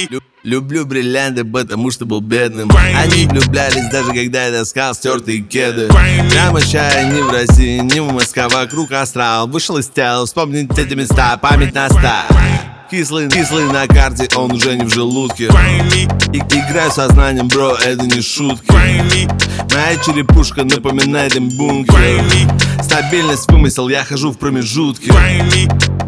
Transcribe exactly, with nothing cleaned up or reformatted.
Лю- Люблю бриллианты, потому что был бедным. Они влюблялись, даже когда я таскал стертые кеды. Прямо чая ни в России, ни в Москве. Вокруг астрал, вышел из тела. Вспомнить эти места, память наста. Кислый, кислый на карте, он уже не в желудке. И, играю сознанием, бро, это не шутки. Моя черепушка напоминает им бункер. Стабильность вымысел, я хожу в промежутке.